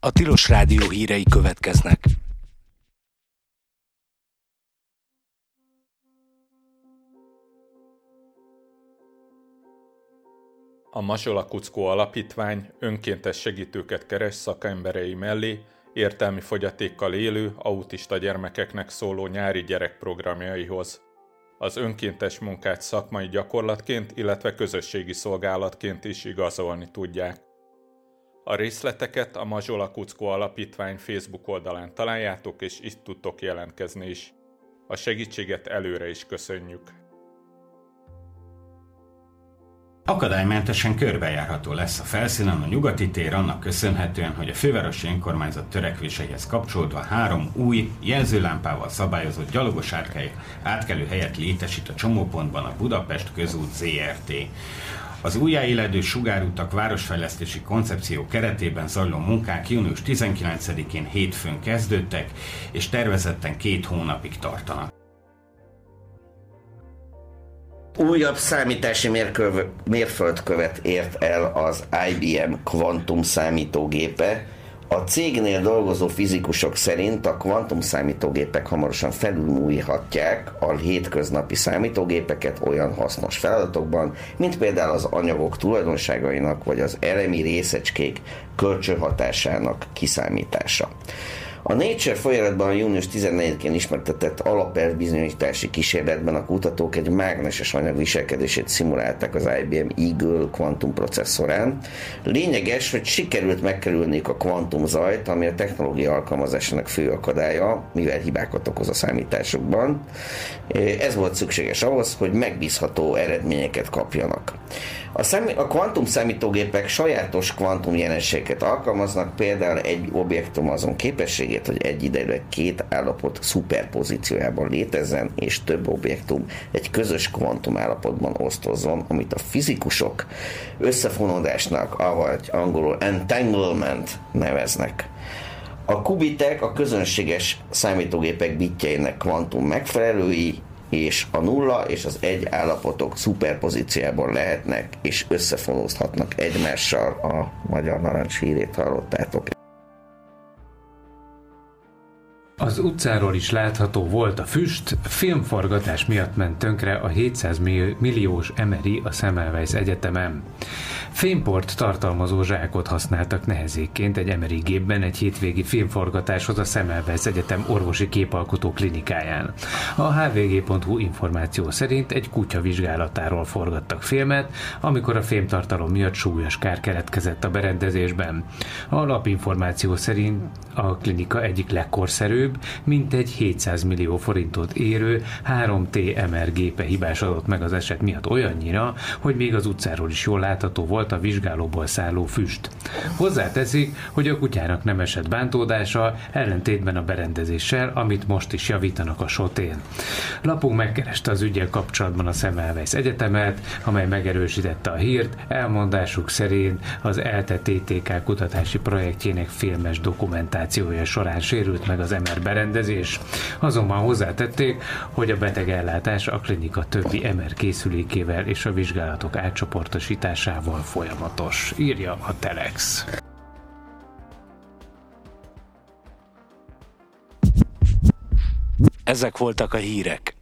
A Tilos Rádió hírei következnek. A Mazsola Kuckó Alapítvány önkéntes segítőket keres szakemberei mellé értelmi fogyatékkal élő, autista gyermekeknek szóló nyári gyerekprogramjaihoz. Az önkéntes munkát szakmai gyakorlatként, illetve közösségi szolgálatként is igazolni tudják. A részleteket a Mazsola Kuckó Alapítvány Facebook oldalán találjátok, és itt tudtok jelentkezni is. A segítséget előre is köszönjük. Akadálymentesen körbejárható lesz a felszínen a Nyugati tér annak köszönhetően, hogy a fővárosi önkormányzat törekvéseihez kapcsolódva 3 új, jelzőlámpával szabályozott gyalogos átkelő helyet létesít a csomópontban a Budapest Közút Zrt. Az újjáéledő sugárutak városfejlesztési koncepció keretében zajló munkák június 19-én hétfőn kezdődtek, és tervezetten 2 hónapig tartanak. Újabb számítási mérföldkövet ért el az IBM Quantum számítógépe. A cégnél dolgozó fizikusok szerint a kvantum számítógépek hamarosan felülmúlhatják a hétköznapi számítógépeket olyan hasznos feladatokban, mint például az anyagok tulajdonságainak vagy az elemi részecskék kölcsönhatásának kiszámítása. A Nature folyamatban június 14-én ismertetett alapelvbizonyítási kísérletben a kutatók egy mágneses anyag viselkedését szimulálták az IBM Eagle kvantum processzorán. Lényeges, hogy sikerült megkerülniük a kvantumzajt, ami a technológia alkalmazásának fő akadálya, mivel hibákat okoz a számításokban. Ez volt szükséges ahhoz, hogy megbízható eredményeket kapjanak. A kvantum számítógépek sajátos kvantum jelenségeket alkalmaznak, például egy objektum azon képességét, hogy egyidejűleg 2 állapot szuperpozíciójában létezzen, és több objektum egy közös kvantum állapotban osztozzon, amit a fizikusok összefonódásnak, avagy angolul entanglement neveznek. A kubitek a közönséges számítógépek bitjeinek kvantum megfelelői, és a 0 és az 1 állapotok szuperpozíciában lehetnek, és összefonózhatnak egymással. A magyar narancs hírét hallottátok. Az utcáról is látható volt a füst, filmforgatás miatt ment tönkre a 700 milliós Emery a Semmelweis Egyetemen. Fémport tartalmazó zsákot használtak nehezékként egy Emery gépben egy hétvégi filmforgatáshoz a Semmelweis Egyetem orvosi képalkotó klinikáján. A hvg.hu információ szerint egy kutya vizsgálatáról forgattak filmet, amikor a fémtartalom miatt súlyos kár keletkezett a berendezésben. A lapinformáció szerint a klinika egyik legkorszerűbb, mintegy 700 millió forintot érő 3T MR gépe hibásodott meg az eset miatt olyannyira, hogy még az utcáról is jól látható volt a vizsgálóból szálló füst. Hozzáteszik, hogy a kutyának nem esett bántódása, ellentétben a berendezéssel, amit most is javítanak a sotén. Lapunk megkereste az üggyel kapcsolatban a Semmelweis Egyetemet, amely megerősítette a hírt, elmondásuk szerint az ELTE TTK kutatási projektjének filmes dokumentációja során sérült meg az MR berendezés. Azonban hozzátették, hogy a betegellátás a klinika többi MR készülékével és a vizsgálatok átcsoportosításával folyamatos, írja a Telex. Ezek voltak a hírek.